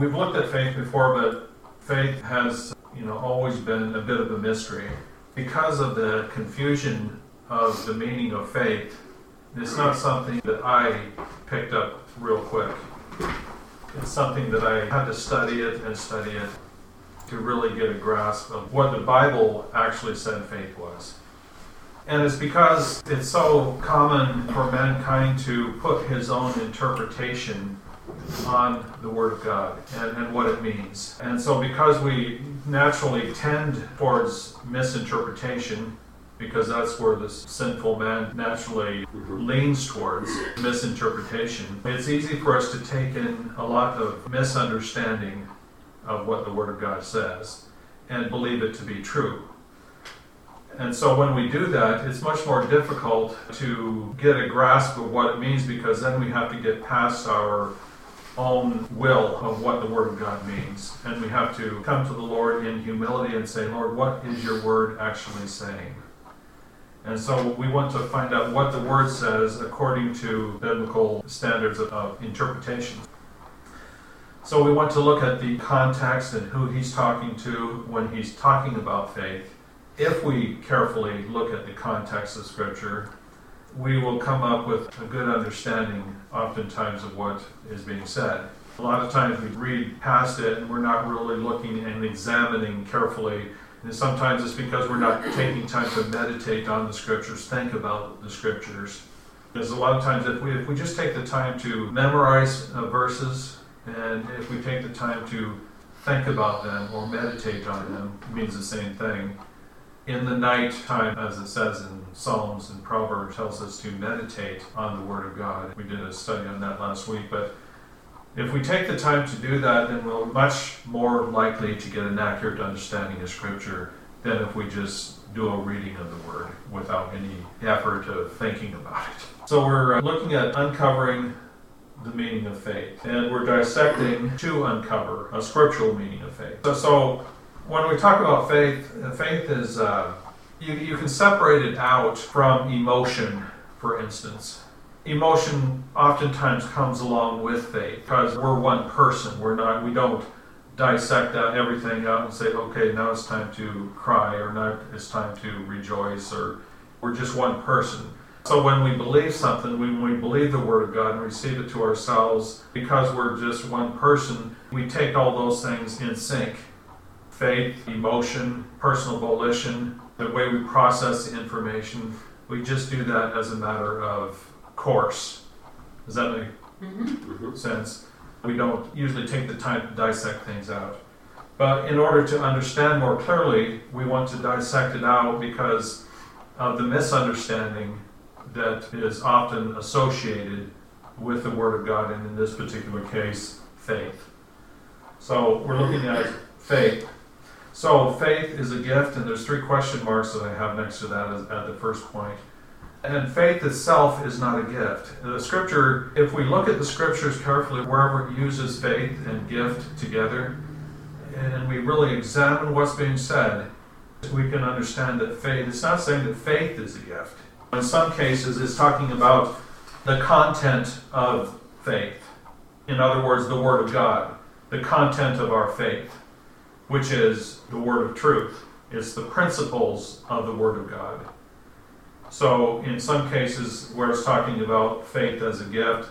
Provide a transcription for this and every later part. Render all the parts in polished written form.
We've looked at faith before, but faith has, always been a bit of a mystery. Because of the confusion of the meaning of faith, it's not something that I picked up real quick. It's something that I had to study it to really get a grasp of what the Bible actually said faith was. And it's because it's so common for mankind to put his own interpretation on the Word of God and what it means. And so because we naturally tend towards misinterpretation, because that's where the sinful man naturally leans towards, misinterpretation, it's easy for us to take in a lot of misunderstanding of what the Word of God says and believe it to be true. And so when we do that, it's much more difficult to get a grasp of what it means, because then we have to get past our own will of what the Word of God means. And we have to come to the Lord in humility and say, Lord, what is your Word actually saying? And so we want to find out what the Word says according to biblical standards of interpretation. So we want to look at the context and who he's talking to when he's talking about faith. If we carefully look at the context of Scripture, we will come up with a good understanding oftentimes of what is being said. A lot of times we read past it and we're not really looking and examining carefully. And sometimes it's because we're not taking time to meditate on the Scriptures, think about the Scriptures. Because a lot of times if we just take the time to memorize verses, and if we take the time to think about them or meditate on them, it means the same thing. In the night time, as it says in Psalms and Proverbs, tells us to meditate on the Word of God. We did a study on that last week, but if we take the time to do that, then we're much more likely to get an accurate understanding of Scripture than if we just do a reading of the Word without any effort of thinking about it. So we're looking at uncovering the meaning of faith, and we're dissecting to uncover a scriptural meaning of faith. So when we talk about faith, faith is, you can separate it out from emotion, for instance. Emotion oftentimes comes along with faith because we're one person. We don't dissect everything out and say, okay, now it's time to cry, or now it's time to rejoice, or we're just one person. So when we believe something, when we believe the Word of God and receive it to ourselves, because we're just one person, we take all those things in sync. Faith, emotion, personal volition, the way we process the information, we just do that as a matter of course. Does that make sense? We don't usually take the time to dissect things out. But in order to understand more clearly, we want to dissect it out because of the misunderstanding that is often associated with the Word of God, and in this particular case, faith. So we're looking at faith. So faith is a gift, and there's 3 question marks that I have next to that at the first point. And faith itself is not a gift. The Scripture, if we look at the Scriptures carefully, wherever it uses faith and gift together, and we really examine what's being said, we can understand that faith, it's not saying that faith is a gift. In some cases, it's talking about the content of faith. In other words, the Word of God, the content of our faith, which is the Word of truth. It's the principles of the Word of God. So in some cases where it's talking about faith as a gift,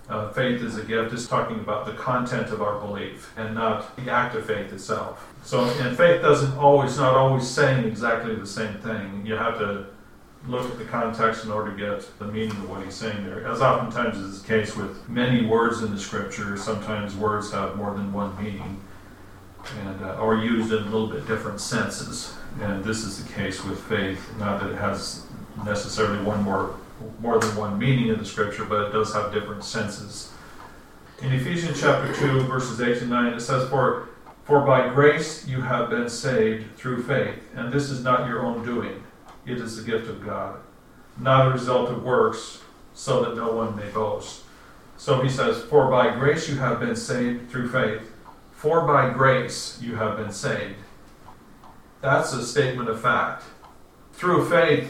it's talking about the content of our belief and not the act of faith itself. So, and faith not always saying exactly the same thing. You have to look at the context in order to get the meaning of what he's saying there. As oftentimes is the case with many words in the Scripture, sometimes words have more than one meaning, and or used in a little bit different senses. And this is the case with faith. Not that it has necessarily more than one meaning in the Scripture, but it does have different senses. In Ephesians chapter 2, verses 8 and 9, it says, For by grace you have been saved through faith, and this is not your own doing. It is the gift of God, not a result of works, so that no one may boast. So he says, For by grace you have been saved through faith. For by grace you have been saved. That's a statement of fact. Through faith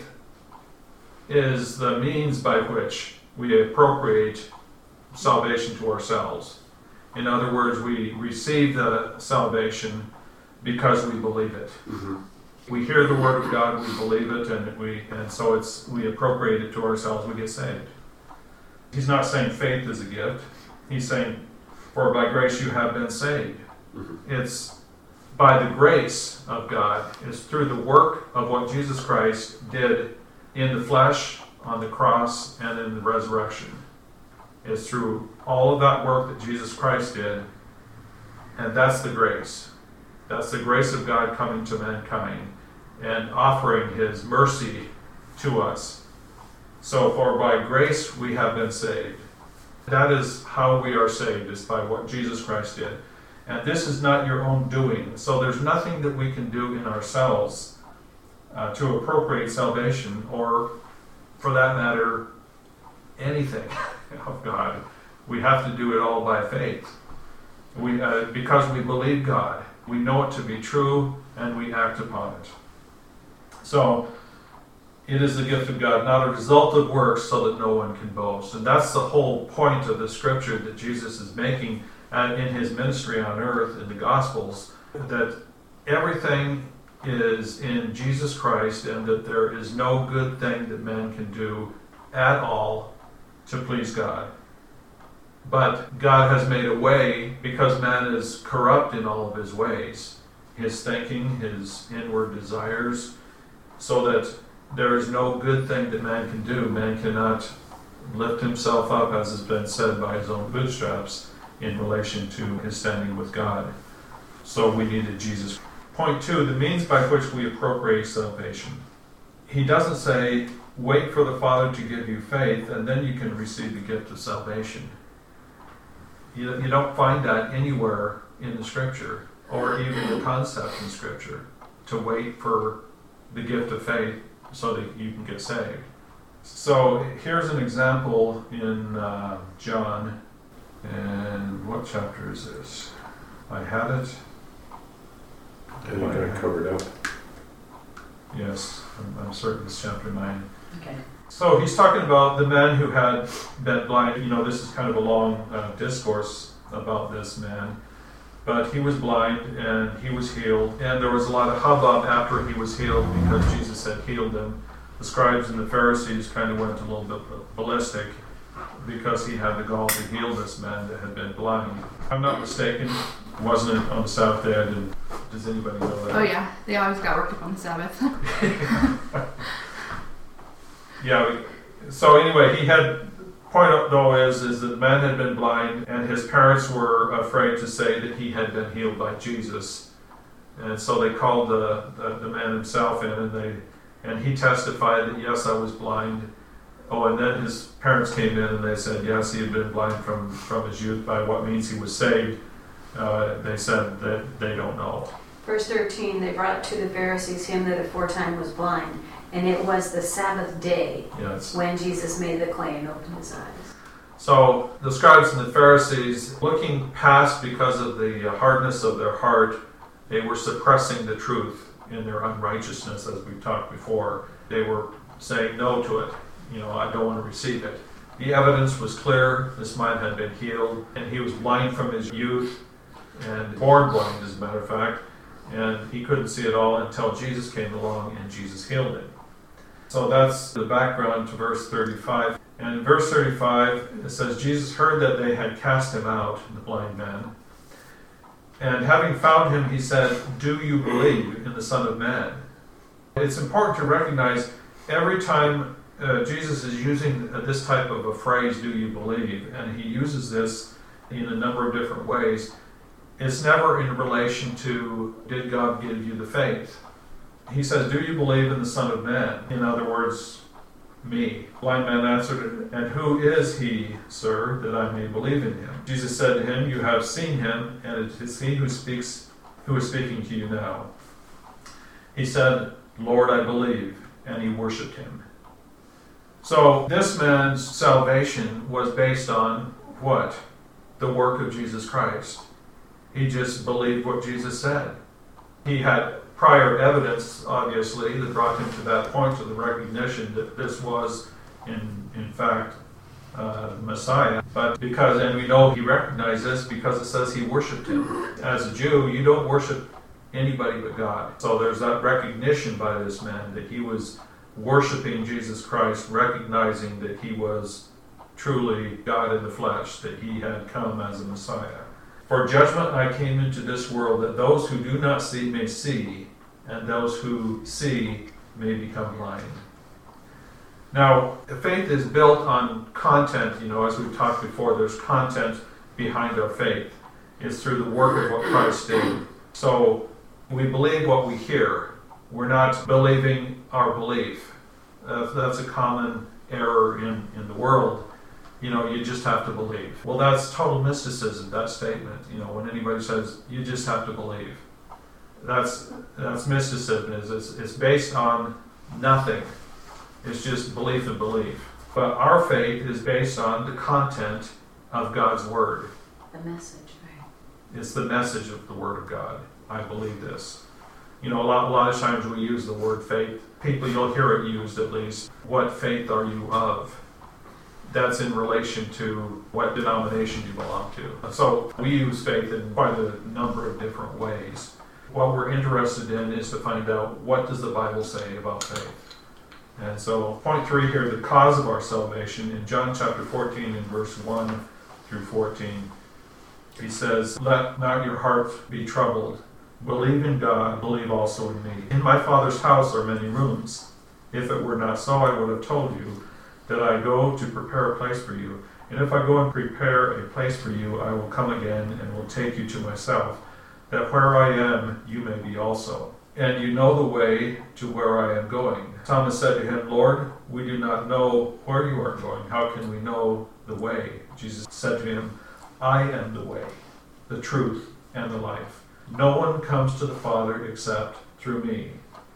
is the means by which we appropriate salvation to ourselves. In other words, we receive the salvation because we believe it. Mm-hmm. We hear the word of God, we believe it, and so we appropriate it to ourselves, we get saved. He's not saying faith is a gift. He's saying, for by grace you have been saved. Mm-hmm. It's by the grace of God. It's through the work of what Jesus Christ did in the flesh, on the cross, and in the resurrection. It's through all of that work that Jesus Christ did, and that's the grace. That's the grace of God coming to mankind and offering His mercy to us. So, for by grace we have been saved. That is how we are saved, is by what Jesus Christ did. And this is not your own doing. So there's nothing that we can do in ourselves to appropriate salvation, or, for that matter, anything of God. We have to do it all by faith. Because we believe God. We know it to be true, and we act upon it. So, it is the gift of God, not a result of works, so that no one can boast. And that's the whole point of the scripture that Jesus is making in His ministry on earth, in the Gospels, that everything is in Jesus Christ, and that there is no good thing that man can do at all to please God. But God has made a way, because man is corrupt in all of his ways, his thinking, his inward desires, so that there is no good thing that man can do. Man cannot lift himself up, as has been said, by his own bootstraps in relation to his standing with God. So we needed Jesus. Point 2, the means by which we appropriate salvation. He doesn't say, wait for the Father to give you faith, and then you can receive the gift of salvation. You don't find that anywhere in the Scripture, or even the concept in Scripture, to wait for the gift of faith so that you can get saved. So here's an example in John, and what chapter is this? I had it. And you got it covered up. Yes, I'm certain it's chapter 9. Okay. So he's talking about the man who had been blind. You know, this is kind of a long discourse about this man. But he was blind and he was healed. And there was a lot of hubbub after he was healed because Jesus had healed him. The scribes and the Pharisees kind of went a little bit ballistic because he had the gall to heal this man that had been blind. If I'm not mistaken, wasn't it on the Sabbath day? Does anybody know that? Oh yeah, they always got worked up on the Sabbath. Yeah, so anyway, he had, point though is that the man had been blind, and his parents were afraid to say that he had been healed by Jesus. And so they called the man himself in, and he testified that, yes, I was blind. Oh, and then his parents came in and they said, yes, he had been blind from his youth. By what means he was saved, they said that they don't know. Verse 13, they brought to the Pharisees him that aforetime was blind. And it was the Sabbath day when Jesus made the clay and opened his eyes. So the scribes and the Pharisees, looking past because of the hardness of their heart, they were suppressing the truth in their unrighteousness, as we've talked before. They were saying no to it. You know, I don't want to receive it. The evidence was clear. This man had been healed, and he was blind from his youth, and born blind, as a matter of fact, and he couldn't see at all until Jesus came along and Jesus healed him. So that's the background to verse 35. And in verse 35, it says, Jesus heard that they had cast him out, the blind man. And having found him, he said, do you believe in the Son of Man? It's important to recognize every time Jesus is using this type of a phrase, do you believe? And he uses this in a number of different ways. It's never in relation to, did God give you the faith? He says, do you believe in the Son of Man? In other words, me. Blind man answered, and who is he, sir, that I may believe in him? Jesus said to him, you have seen him, and it is he who is speaking to you now. He said, Lord, I believe, and he worshipped him. So this man's salvation was based on what? The work of Jesus Christ. He just believed what Jesus said. He had prior evidence, obviously, that brought him to that point of the recognition that this was, in fact, Messiah, but because, and we know he recognized this because it says he worshipped him. As a Jew, you don't worship anybody but God. So there's that recognition by this man that he was worshiping Jesus Christ, recognizing that he was truly God in the flesh, that he had come as a Messiah. For judgment I came into this world, that those who do not see may see, and those who see may become blind. Now, faith is built on content, as we've talked before, there's content behind our faith. It's through the work of what Christ did. So, we believe what we hear. We're not believing our belief. That's a common error in the world. You just have to believe. Well, that's total mysticism, that statement. When anybody says, you just have to believe. That's mysticism. It's based on nothing. It's just belief and belief. But our faith is based on the content of God's Word. The message, right? It's the message of the Word of God. I believe this. A lot of times we use the word faith. People, you'll hear it used at least. What faith are you of? That's in relation to what denomination you belong to. So we use faith in quite a number of different ways. What we're interested in is to find out, what does the Bible say about faith? And so point 3 here, the cause of our salvation. In John chapter 14 and verse 1 through 14, he says, let not your heart be troubled. Believe in God, believe also in me. In my Father's house are many rooms. If it were not so, I would have told you that I go to prepare a place for you. And if I go and prepare a place for you, I will come again and will take you to myself, that where I am, you may be also. And you know the way to where I am going. Thomas said to him, Lord, we do not know where you are going. How can we know the way? Jesus said to him, I am the way, the truth, and the life. No one comes to the Father except through me.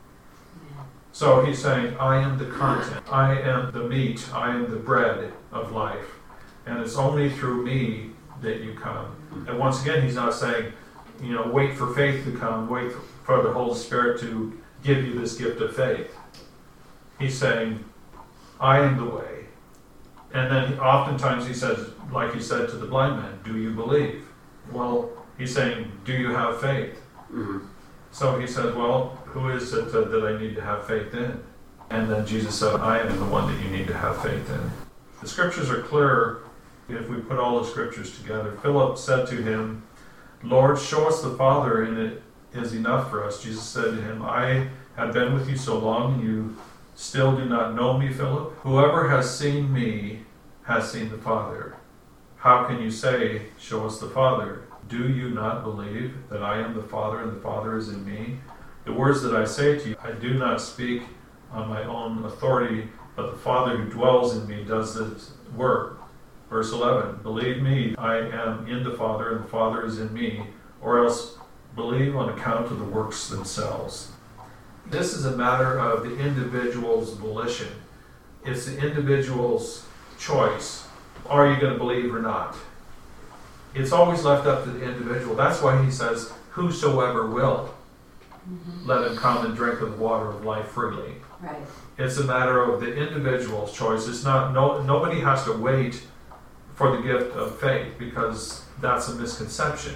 So he's saying, I am the content. I am the meat. I am the bread of life. And it's only through me that you come. And once again, he's not saying, wait for faith to come, wait for the Holy Spirit to give you this gift of faith. He's saying, I am the way. And then oftentimes he says, like he said to the blind man, do you believe? Well, he's saying, do you have faith? Mm-hmm. So he says, well, who is it that I need to have faith in? And then Jesus said, I am the one that you need to have faith in. The scriptures are clear if we put all the scriptures together. Philip said to him, Lord, show us the Father, and it is enough for us. Jesus said to him, I have been with you so long, and you still do not know me, Philip? Whoever has seen me has seen the Father. How can you say, show us the Father? Do you not believe that I am the Father and the Father is in me? The words that I say to you, I do not speak on my own authority, but the Father who dwells in me does this work. Verse 11, believe me, I am in the Father and the Father is in me, or else believe on account of the works themselves. This is a matter of the individual's volition. It's the individual's choice. Are you going to believe or not? It's always left up to the individual. That's why he says, whosoever will, let him come and drink of the water of life freely. Right. It's a matter of the individual's choice. It's not, nobody has to wait for the gift of faith, because that's a misconception.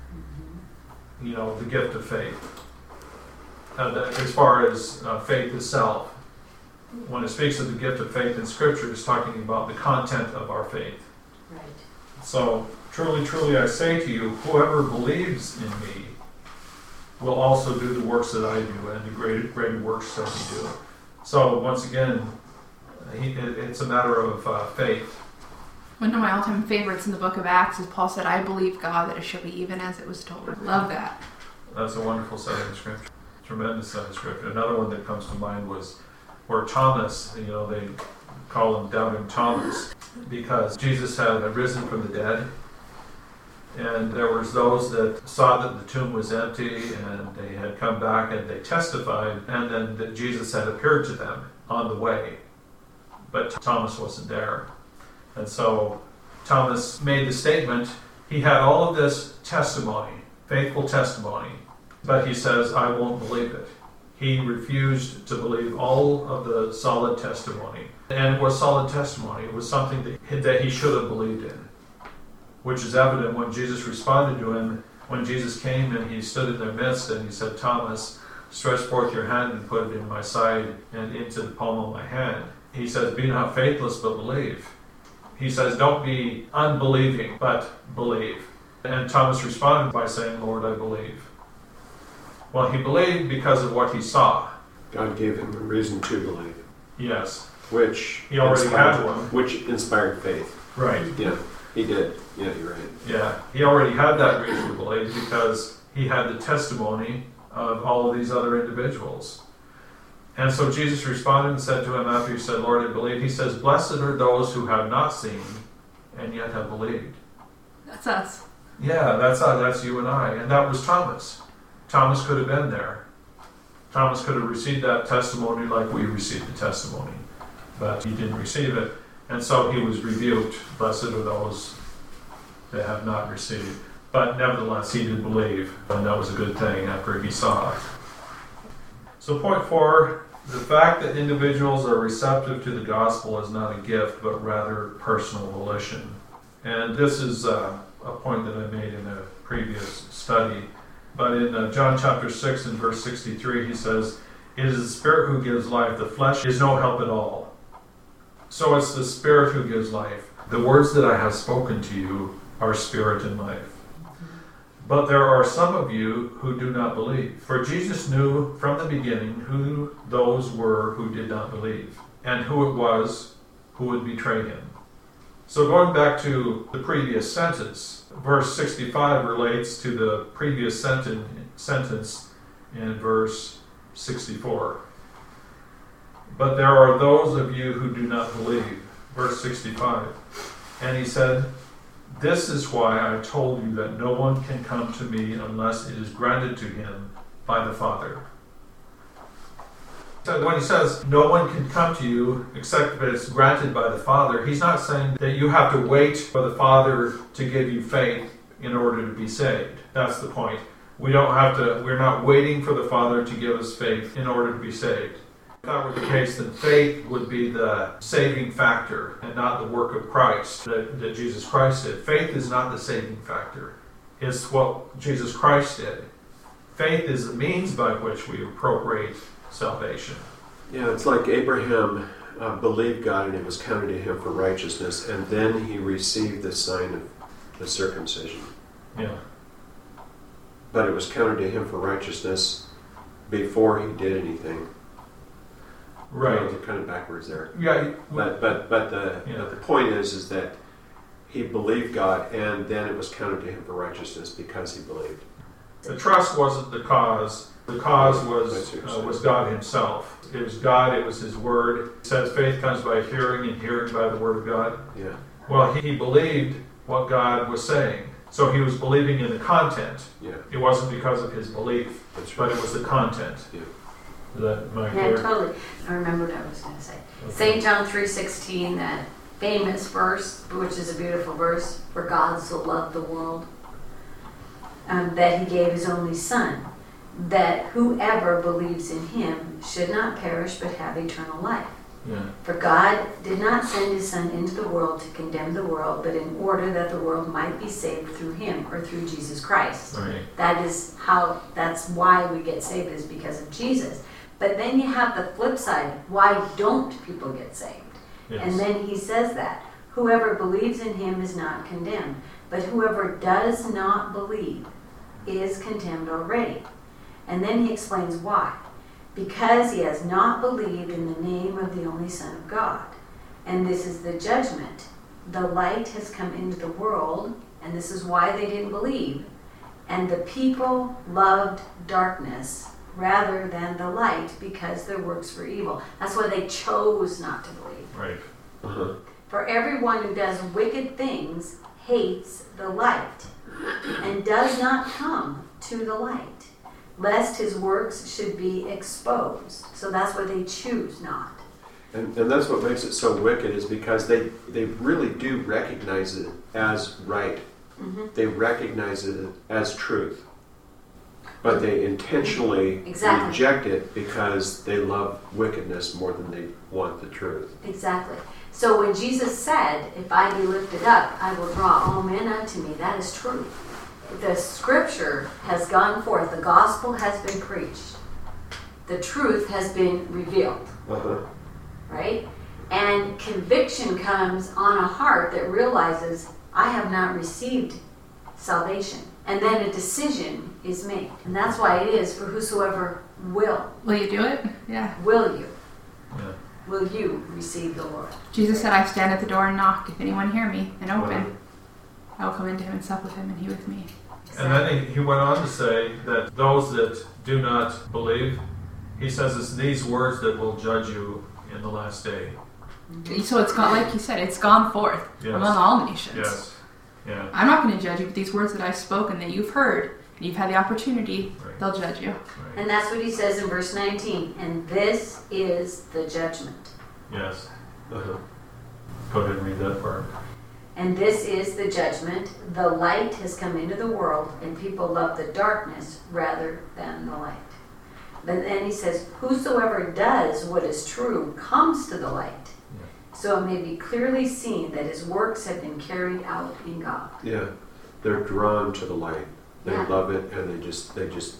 The gift of faith. As far as faith itself, when it speaks of the gift of faith in Scripture, it's talking about the content of our faith. Right. So, truly, truly, I say to you, whoever believes in me will also do the works that I do, and the greater works that we do. So, once again, it's a matter of faith. One of my all-time favorites in the book of Acts is Paul said, I believe God that it shall be even as it was told. Love that. That's a wonderful setting of Scripture. Tremendous setting of Scripture. Another one that comes to mind was where Thomas, they call him Doubting Thomas, because Jesus had arisen from the dead, and there was those that saw that the tomb was empty, and they had come back and they testified, and then that Jesus had appeared to them on the way, but Thomas wasn't there. And so Thomas made the statement, he had all of this testimony, faithful testimony, but he says, I won't believe it. he refused to believe all of the solid testimony. And it was solid testimony. It was something that he should have believed in, which is evident when Jesus responded to him. When Jesus came and he stood in their midst and he said, Thomas, stretch forth your hand and put it in my side and into the palm of my hand. He says, be not faithless, but believe. He says, don't be unbelieving, but believe. And Thomas responded by saying, Lord, I believe. Well, he believed because of what he saw. God gave him a reason to believe. Yes. Which he already had one. Which inspired faith. Right. Yeah, he did. Yeah, you're right. Yeah, he already had that reason to believe because he had the testimony of all of these other individuals. And so Jesus responded and said to him after he said, Lord, I believe, he says, blessed are those who have not seen and yet have believed. That's us. Yeah, that's you and I. And that was Thomas. Thomas could have been there. Thomas could have received that testimony like we received the testimony. But he didn't receive it. And so he was rebuked. Blessed are those that have not received. But nevertheless, he did believe. And that was a good thing after he saw it. So point 4, the fact that individuals are receptive to the gospel is not a gift, but rather personal volition. And this is a point that I made in a previous study. But in John chapter 6 and verse 63, he says, it is the Spirit who gives life. The flesh is no help at all. So it's the Spirit who gives life. The words that I have spoken to you are spirit and life. But there are some of you who do not believe. For Jesus knew from the beginning who those were who did not believe, and who it was who would betray him. So going back to the previous sentence, verse 65 relates to the previous sentence in verse 64. But there are those of you who do not believe. Verse 65. And he said, this is why I told you that no one can come to me unless it is granted to him by the Father. So when he says no one can come to you except if it's granted by the Father, he's not saying that you have to wait for the Father to give you faith in order to be saved. That's the point. We're not waiting for the Father to give us faith in order to be saved. If that were the case, then faith would be the saving factor and not the work of Christ that Jesus Christ did. Faith is not the saving factor. It's what Jesus Christ did. Faith is the means by which we appropriate salvation. Yeah, it's like Abraham believed God and it was counted to him for righteousness, and then he received the sign of the circumcision. Yeah. But it was counted to him for righteousness before he did anything. Right. It's kind of backwards there. Yeah. But the point is that he believed God, and then it was counted to him for righteousness because he believed. The trust wasn't the cause. The cause was God himself. It was God. It was his word. It says faith comes by hearing, and hearing by the word of God. Yeah. Well, he believed what God was saying. So he was believing in the content. Yeah. It wasn't because of his belief, but it was the content. Yeah. Totally. I remember what I was going to say. Okay. St. John 3:16, that famous verse, which is a beautiful verse, for God so loved the world, that he gave his only Son, that whoever believes in him should not perish but have eternal life. Yeah. For God did not send his Son into the world to condemn the world, but in order that the world might be saved through him, or through Jesus Christ. Right. That's why we get saved, is because of Jesus. But then you have the flip side. Why don't people get saved? Yes. And then he says that whoever believes in him is not condemned, but whoever does not believe is condemned already. And then he explains why. Because he has not believed in the name of the only Son of God. And this is the judgment. The light has come into the world, and this is why they didn't believe. And the people loved darkness rather than the light, because their works were evil. That's why they chose not to believe. Right. Uh-huh. For everyone who does wicked things hates the light and does not come to the light, lest his works should be exposed. So that's why they choose not. And that's what makes it so wicked, is because they really do recognize it as right. Mm-hmm. They recognize it as truth. But they intentionally Exactly. reject it because they love wickedness more than they want the truth. Exactly. So when Jesus said, if I be lifted up, I will draw all men unto me, that is true. The scripture has gone forth. The gospel has been preached. The truth has been revealed. Right? And conviction comes on a heart that realizes, I have not received salvation. And then a decision is made. And that's why it is for whosoever will. Will you do it? Yeah. Will you? Yeah. Will you receive the Lord? Jesus said, I stand at the door and knock. If anyone hear me and open, Wow. I will come into him and sup with him and he with me. And then he went on to say that those that do not believe, he says it's these words that will judge you in the last day. So it's gone, like you said, it's gone forth Yes. among all nations. Yes. Yeah. I'm not going to judge you, but these words that I've spoken that you've heard and you've had the opportunity, Right. they'll judge you. Right. And that's what he says in verse 19. And this is the judgment. Yes. Uh-huh. Go ahead and read that part. And this is the judgment. The light has come into the world, and people love the darkness rather than the light. But then he says, whosoever does what is true comes to the light, so it may be clearly seen that his works have been carried out in God. Yeah. They're drawn to the light. They Yeah. love it, and they just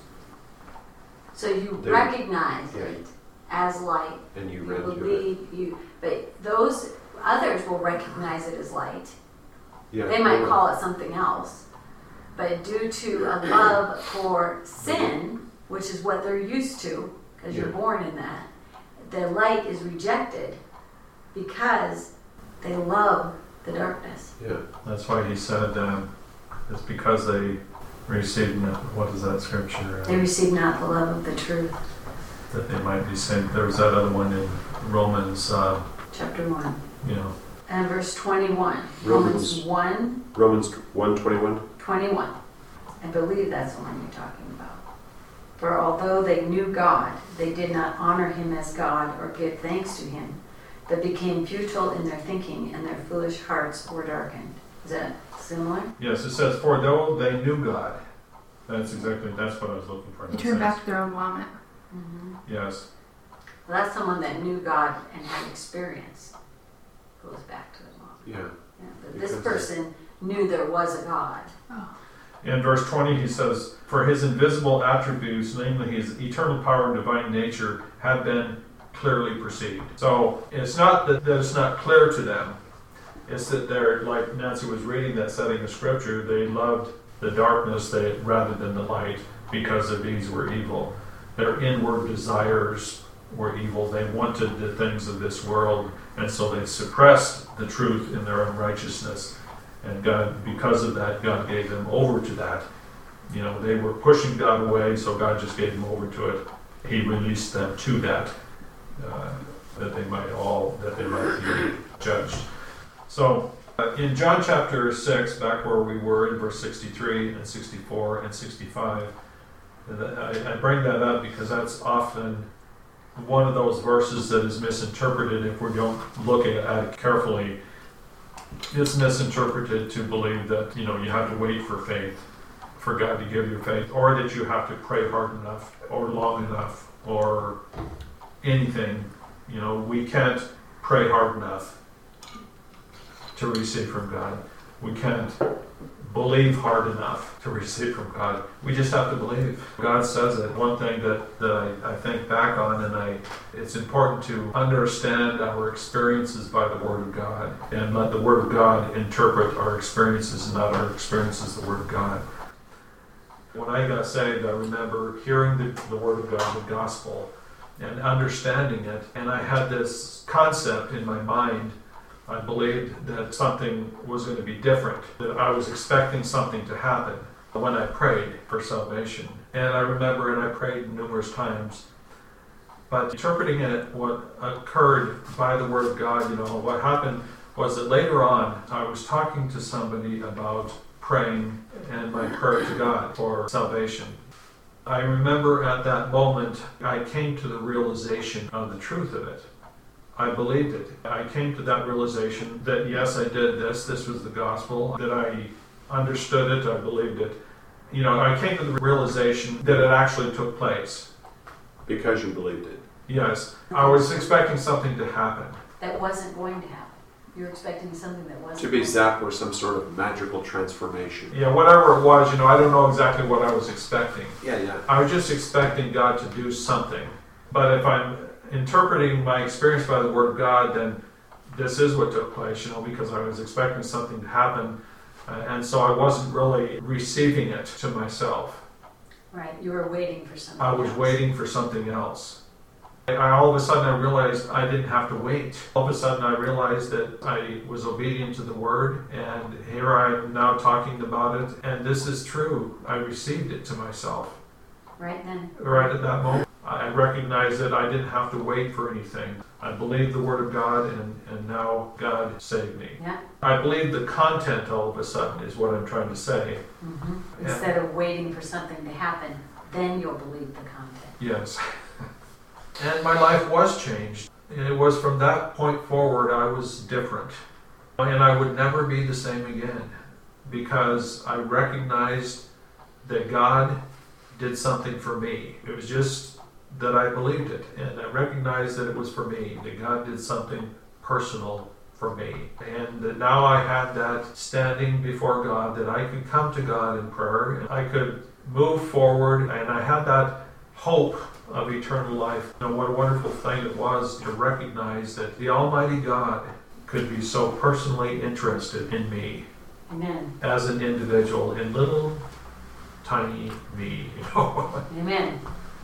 So you They- recognize yeah. it as light. and you You run to it. believe but those others will recognize it as light. Yeah. They might call it something else, but due to a love for sin, which is what they're used to, because you're Yeah. born in that, the light is rejected because they love the darkness. Yeah. That's why he said it's because they received, what is that scripture? They receive not the love of the truth. That they might be saved. There was that other one in Romans, Chapter 1 and verse 21. Romans- Romans 1, Romans 1:21. 21. I believe that's the one you're talking about. For although they knew God, they did not honor him as God or give thanks to him, but became futile in their thinking, and their foolish hearts were darkened. Is that similar? yes, it says, for though they knew God. That's what I was looking for. They turn back to their own vomit. Mm-hmm. Yes. Well, that's someone that knew God and had experience. Goes back to the mom. Yeah. Yeah, but this Because- person knew there was a God. In verse 20, he says, for his invisible attributes, namely his eternal power and divine nature, have been clearly perceived. So it's not that it's not clear to them. It's that they're, like Nancy was reading that setting of scripture, they loved the darkness rather than the light because their deeds were evil. Their inward desires were evil. They wanted the things of this world, and so they suppressed the truth in their unrighteousness. And God, because of that, God gave them over to that. They were pushing God away, so God just gave them over to it. He released them to that, that they might be judged. So, in John chapter 6, back where we were in verse 63 and 64 and 65, I bring that up because that's often one of those verses that is misinterpreted if we don't look at it carefully. It's misinterpreted to believe that, you have to wait for faith, for God to give you faith, or that you have to pray hard enough, or long enough, or anything. We can't pray hard enough to receive from God. We can't believe hard enough to receive from God. We just have to believe. God says it. One thing that I think back on, and it's important to understand our experiences by the Word of God, and let the Word of God interpret our experiences, and not our experiences the Word of God. When I got saved, I remember hearing the Word of God, the gospel, and understanding it, and I had this concept in my mind. I believed that something was going to be different, that I was expecting something to happen when I prayed for salvation. And I remember, and I prayed numerous times, but interpreting it, what occurred by the Word of God, what happened was that later on, I was talking to somebody about praying and my prayer to God for salvation. I remember at that moment, I came to the realization of the truth of it. I believed it. I came to that realization that yes, I did this. This was the gospel. That I understood it. I believed it. I came to the realization that it actually took place. Because you believed it. Yes, I was expecting something to happen. That wasn't going to happen. You're expecting something that wasn't To be going zapped with some sort of magical transformation. Yeah, whatever it was, I don't know exactly what I was expecting. Yeah. I was just expecting God to do something. But if I'm interpreting my experience by the Word of God, then this is what took place, because I was expecting something to happen. And so I wasn't really receiving it to myself. Right, you were waiting for something I was else. waiting for something else. All of a sudden I realized I didn't have to wait. All of a sudden I realized that I was obedient to the Word, and here I am now talking about it, and this is true. I received it to myself. Right then. Right at that moment, I recognized that I didn't have to wait for anything. I believed the Word of God, and now God saved me. Yeah. I believe the content all of a sudden is what I'm trying to say. Mm-hmm. Instead of waiting for something to happen, then you'll believe the content. Yes. And my life was changed. And it was from that point forward I was different. And I would never be the same again, because I recognized that God did something for me. It was just that I believed it, and I recognized that it was for me, that God did something personal for me. And that now I had that standing before God, that I could come to God in prayer, and I could move forward, and I had that hope of eternal life. What a wonderful thing it was to recognize that the Almighty God could be so personally interested in me. Amen. As an individual, in little tiny me. Amen.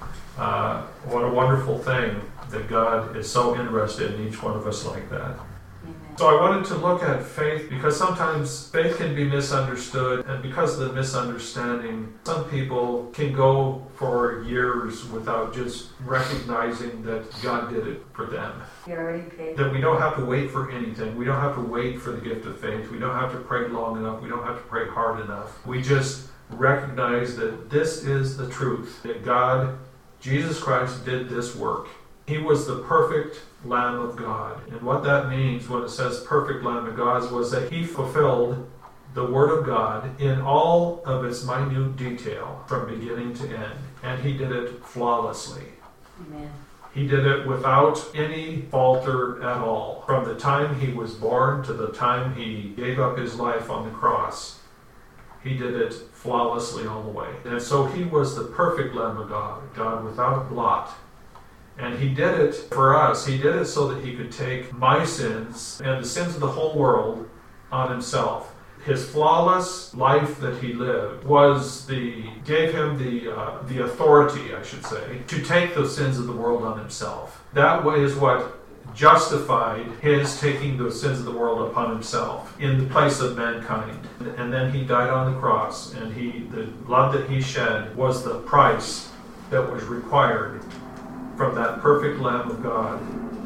What a wonderful thing that God is so interested in each one of us like that. Amen. So I wanted to look at faith, because sometimes faith can be misunderstood, and because of the misunderstanding, some people can go for years without just recognizing that God did it for them. You already paid. That we don't have to wait for anything. We don't have to wait for the gift of faith. We don't have to pray long enough. We don't have to pray hard enough. We just recognize that this is the truth, that God, Jesus Christ, did this work. He was the perfect Lamb of God. And what that means when it says perfect Lamb of God was that he fulfilled the Word of God in all of its minute detail from beginning to end. And he did it flawlessly. Amen. He did it without any falter at all. From the time he was born to the time he gave up his life on the cross, he did it flawlessly all the way. And so he was the perfect Lamb of God, God without blot. And he did it for us. He did it so that he could take my sins and the sins of the whole world on himself. His flawless life that he lived gave him the authority, I should say, to take those sins of the world on himself. That way is what justified his taking those sins of the world upon himself in the place of mankind. And then he died on the cross, and the blood that he shed was the price that was required from that perfect Lamb of God.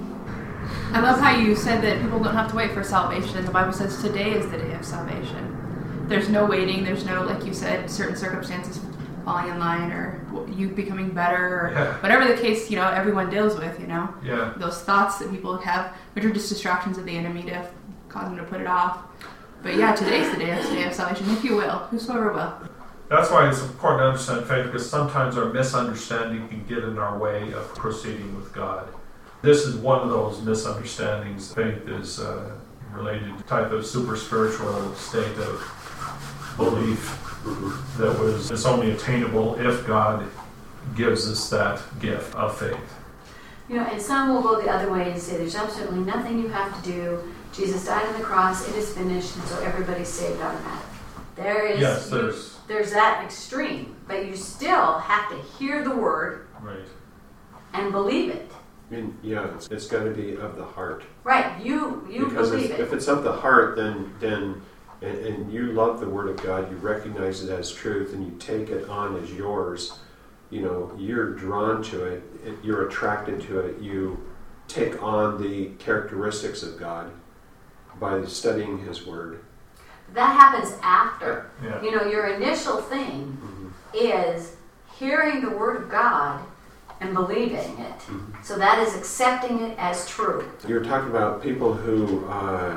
I love how you said that people don't have to wait for salvation. The Bible says today is the day of salvation. There's no waiting. There's no, like you said, certain circumstances falling in line, or you becoming better, or whatever the case, everyone deals with, Yeah. those thoughts that people have, which are just distractions of the enemy to cause them to put it off. But yeah, today's the day of salvation, if you will, whosoever will. That's why it's important to understand faith, because sometimes our misunderstanding can get in our way of proceeding with God. This is one of those misunderstandings. Faith is related to a type of super spiritual state of belief it's only attainable if God gives us that gift of faith. And some will go the other way and say there's absolutely nothing you have to do. Jesus died on the cross, it is finished, and so everybody's saved automatically. There's that extreme, but you still have to hear the word and believe it. It's got to be of the heart. Right, you because believe it. If it's of the heart, then and you love the Word of God, you recognize it as truth, and you take it on as yours. You're drawn to it. You're attracted to it. You take on the characteristics of God by studying His Word. That happens after. Yeah. Your initial thing is hearing the Word of God and believing it. So that is accepting it as true. You're talking about people who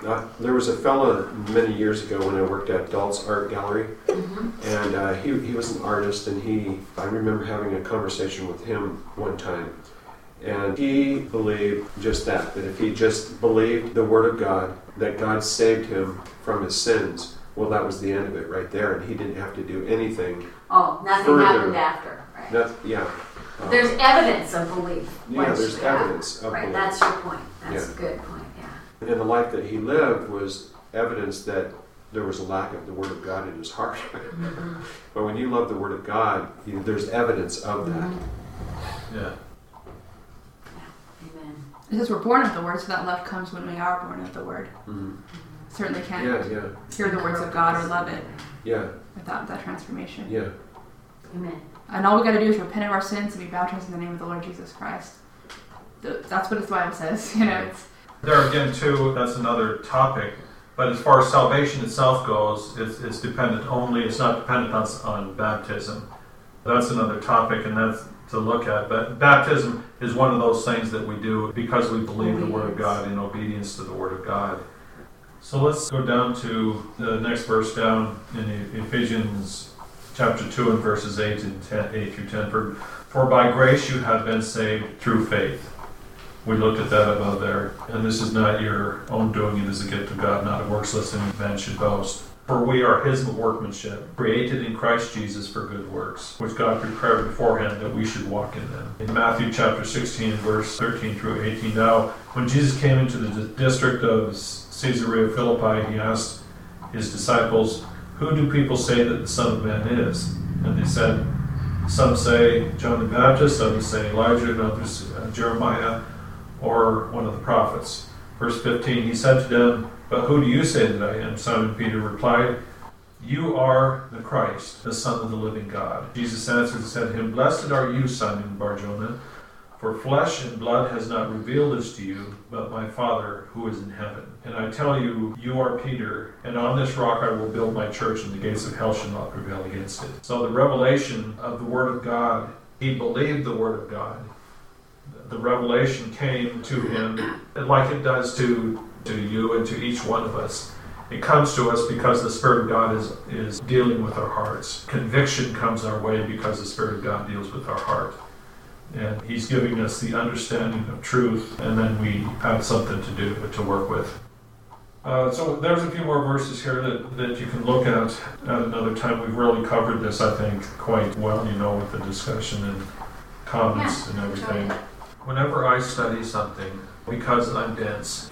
There was a fella many years ago when I worked at Dalt's Art Gallery, and he was an artist, and I remember having a conversation with him one time, and he believed just that if he just believed the Word of God, that God saved him from his sins, well, that was the end of it right there, and he didn't have to do anything. Oh, nothing further. happened after, right? There's evidence of belief. There's evidence of right, belief. that's your point. That's a good point, yeah. And the life that he lived was evidence that there was a lack of the Word of God in his heart. But when you love the Word of God, there's evidence of that. Yeah. Amen. It says we're born of the Word, so that love comes when we are born of the Word. Certainly can't hear the words of God or love it without that transformation. Yeah. Amen. And all we got to do is repent of our sins and be baptized in the name of the Lord Jesus Christ. That's what the Bible says. It's There again, too, that's another topic. But as far as salvation itself goes, it's dependent only. It's not dependent on baptism. That's another topic, and that's to look at. But baptism is one of those things that we do because we believe the Word of God in obedience to the Word of God. So let's go down to the next verse down in Ephesians chapter 2 and verses 8 through 10. For by grace you have been saved through faith. We looked at that above there. And this is not your own doing, it is a gift of God, not of works, lest any man should boast. For we are his workmanship, created in Christ Jesus for good works, which God prepared beforehand that we should walk in them. In Matthew chapter 16, verse 13 through 18, now when Jesus came into the district of Caesarea Philippi, he asked his disciples, who do people say that the Son of Man is? And they said, some say John the Baptist, others say Elijah, and others Jeremiah, or one of the prophets. Verse 15, he said to them, but who do you say that I am? Simon Peter replied, you are the Christ, the Son of the living God. Jesus answered and said to him, blessed are you, Simon Bar-Jonah, for flesh and blood has not revealed this to you, but my Father who is in heaven. And I tell you, you are Peter, and on this rock I will build my church, and the gates of hell shall not prevail against it. So the revelation of the Word of God, he believed the Word of God. The revelation came to him, like it does to you and to each one of us. It comes to us because the Spirit of God is dealing with our hearts. Conviction comes our way because the Spirit of God deals with our heart. And he's giving us the understanding of truth, and then we have something to do, to work with. So there's a few more verses here that you can look at another time. We've really covered this, I think, quite well, with the discussion and comments and everything. Whenever I study something, because I'm dense,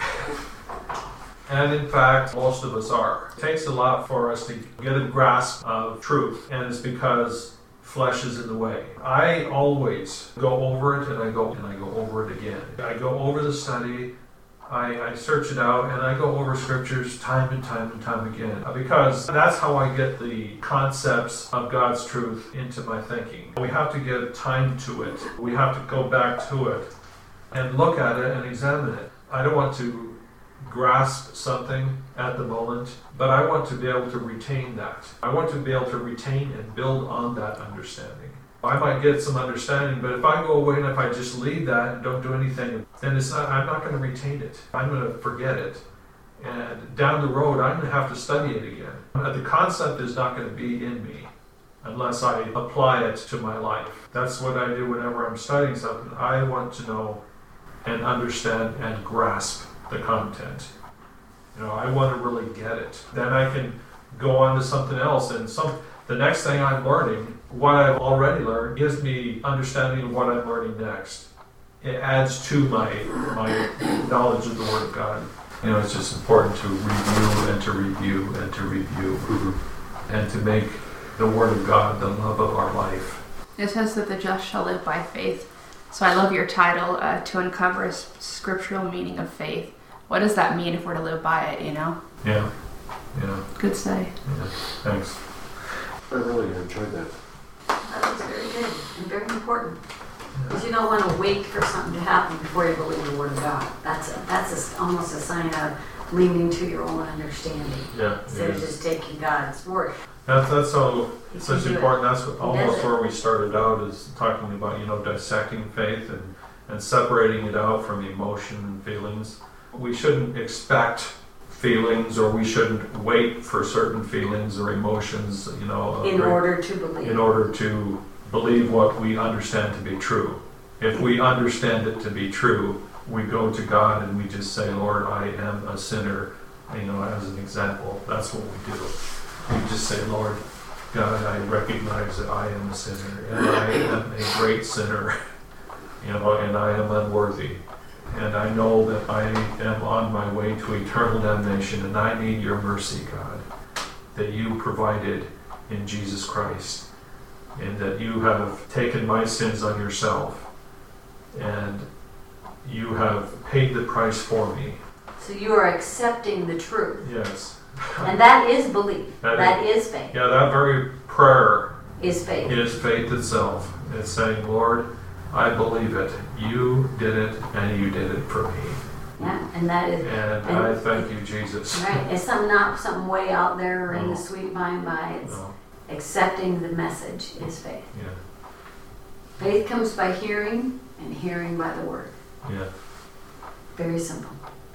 and in fact, most of us are, it takes a lot for us to get a grasp of truth, and it's because flesh is in the way. I always go over it, and I go over it again. I go over the study, I search it out, and I go over scriptures time and time and time again, because that's how I get the concepts of God's truth into my thinking. We have to give time to it. We have to go back to it and look at it and examine it. I don't want to grasp something at the moment, but I want to be able to retain that. I want to be able to retain and build on that understanding. I might get some understanding, but if I go away and if I just leave that and don't do anything, then I'm not going to retain it. I'm going to forget it. And down the road, I'm going to have to study it again. The concept is not going to be in me unless I apply it to my life. That's what I do whenever I'm studying something. I want to know and understand and grasp the content. I want to really get it. Then I can go on to something else, and the next thing I'm learning, what I've already learned, gives me understanding of what I'm learning next. It adds to my knowledge of the Word of God. It's just important to review and to review and to review, and to make the Word of God the love of our life. It says that the just shall live by faith. So I love your title, to uncover a scriptural meaning of faith. What does that mean if we're to live by it, Yeah. Good say. Yeah. Thanks. I really enjoyed that. That was very good and very important. Because you don't want to wait for something to happen before you believe the Word of God. That's almost a sign of leaning to your own understanding. Yeah. Instead of just taking God's Word. That's such important. That's almost where we started out, is talking about dissecting faith and separating it out from emotion and feelings. We shouldn't expect feelings, or we shouldn't wait for certain feelings or emotions, in order to believe. in order to believe what we understand to be true. If we understand it to be true, we go to God and we just say, Lord, I am a sinner, as an example. That's what we do. We just say, Lord God, I recognize that I am a sinner, and I am a great sinner, and I am unworthy. And I know that I am on my way to eternal damnation, and I need your mercy, God, that you provided in Jesus Christ, and that you have taken my sins on yourself, and you have paid the price for me. So you are accepting the truth. Yes. And that is belief. That is faith. Yeah, that very prayer Is faith. is faith itself. It's saying, Lord, I believe it. You did it, and you did it for me. Yeah, and that is. And I thank you, Jesus. Right. It's not something way out there in No. the sweet by and by. It's No. accepting the message is faith. Yeah. Faith comes by hearing, and hearing by the word. Yeah. Very simple.